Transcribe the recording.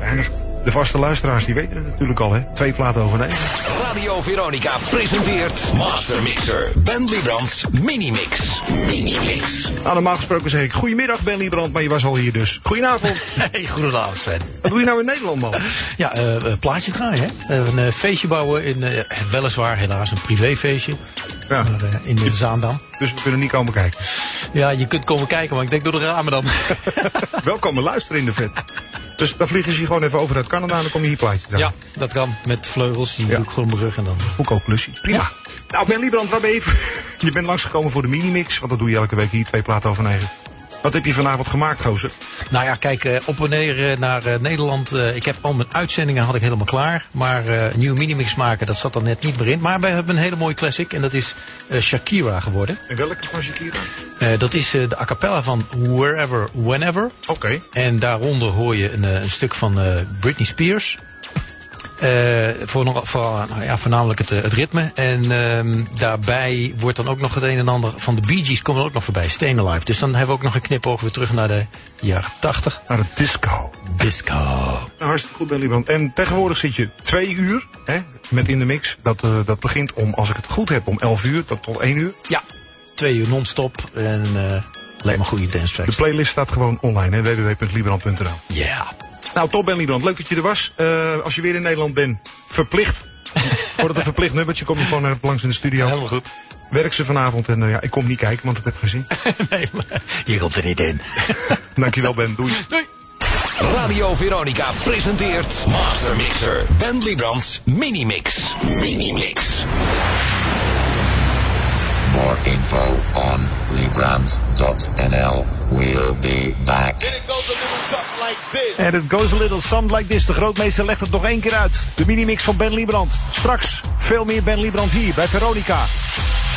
En de vaste luisteraars die weten het natuurlijk al, hè. 2 platen over 9. Radio Veronica presenteert Master Mixer. Ben Liebrands Minimix. Minimix. Nou, normaal gesproken zeg ik goedemiddag Ben Liebrand, maar je was al hier dus. Goedenavond. Hey, goedenavond Sven. Wat doe je nou in Nederland, man? Ja, plaatje draaien, hè. Een feestje bouwen in, weliswaar helaas een privéfeestje. Ja. Maar, in de Zaandam. Dus we kunnen niet komen kijken. Ja, je kunt komen kijken, maar ik denk door de ramen dan. Wel komen luisteren in de vet. Dus dan vliegen ze hier gewoon even over uit Canada en dan kom je hier plaatje draaien. Ja, dat kan. Met vleugels, die doe ik gewoon op mijn rug en dan... Goedkoop klusje. Prima. Ja. Nou, Ben Liebrand, waar ben je? Je bent langsgekomen voor de Minimix, want dat doe je elke week hier, 2 platen over 9. Wat heb je vanavond gemaakt, gozer? Nou ja, kijk, op en neer naar Nederland. Ik heb al mijn uitzendingen had ik helemaal klaar. Maar een nieuwe Minimix maken, dat zat er net niet meer in. Maar wij hebben een hele mooie classic en dat is Shakira geworden. En welke van Shakira? Dat is de a cappella van Wherever, Whenever. Oké. En daaronder hoor je een stuk van Britney Spears. Voornamelijk het ritme. En daarbij wordt dan ook nog het een en ander van de Bee Gees komen er ook nog voorbij. Stayin' Alive. Dus dan hebben we ook nog een knipoog weer terug naar de jaren 80. Naar de disco. Disco. Nou, hartstikke goed, Ben Liebrand. En tegenwoordig zit je 2 uur hè, met In de Mix. Dat begint om, als ik het goed heb, om 11 uur tot 1 uur. Ja, 2 uur non-stop. En alleen maar goede dance tracks. De playlist staat gewoon online, hè, www.liebrand.nl. Ja. Yeah. Nou, top Ben Liebrand. Leuk dat je er was. Als je weer in Nederland bent, verplicht. Wordt het een verplicht nummertje, kom je gewoon even langs in de studio. Helemaal goed. Werk ze vanavond en ja, ik kom niet kijken, want het heb ik gezien. Nee, maar je komt er niet in. Dankjewel Ben, doei. Doei. Radio Veronica presenteert Master Mixer. Ben Liebrands Minimix. Minimix. More info on Librand.nl. We'll be back. And it goes a little something like this. De grootmeester legt het nog 1 keer uit. De Minimix van Ben Liebrand. Straks veel meer Ben Liebrand hier bij Veronica.